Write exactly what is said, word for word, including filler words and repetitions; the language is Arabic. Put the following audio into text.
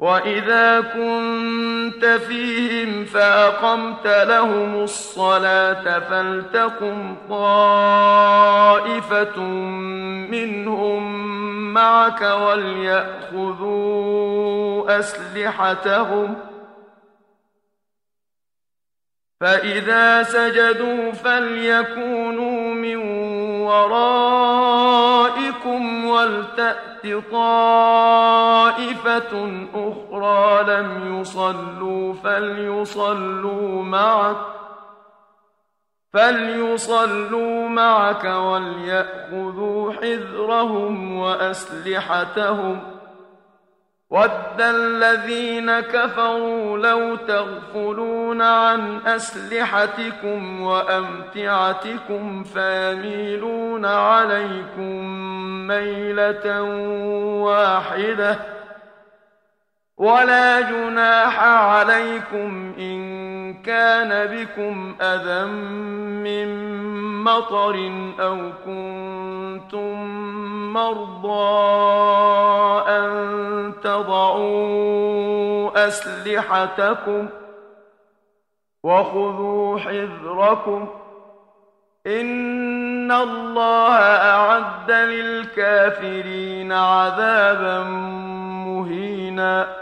وإذا كنت فيهم فأقمت لهم الصلاة فلتقم طائفة منهم معك وليأخذوا أسلحتهم فإذا سجدوا فليكونوا من ورائكم ولتأت طائفة أخرى لم يصلوا فليصلوا معك فليصلوا معك وليأخذوا حذرهم وأسلحتهم وَدَّ الَّذِينَ كَفَرُوا لَوْ تَغْفُلُونَ عَنْ أَسْلِحَتِكُمْ وَأَمْتِعَتِكُمْ فَيَمِيلُونَ عَلَيْكُمْ مَيْلَةً وَاحِدَةً وَلَا جُنَاحَ عَلَيْكُمْ إِن كَانَ بِكُمْ أَذًى مِّن مَّطَرٍ أَوْ كُنتُم مَّرْضَىٰ أَن تَضَعُوا أَسْلِحَتَكُمْ وَخُذُوا حِذْرَكُمْ إِنَّ اللَّهَ أَعَدَّ لِلْكَافِرِينَ عَذَابًا مُّهِينًا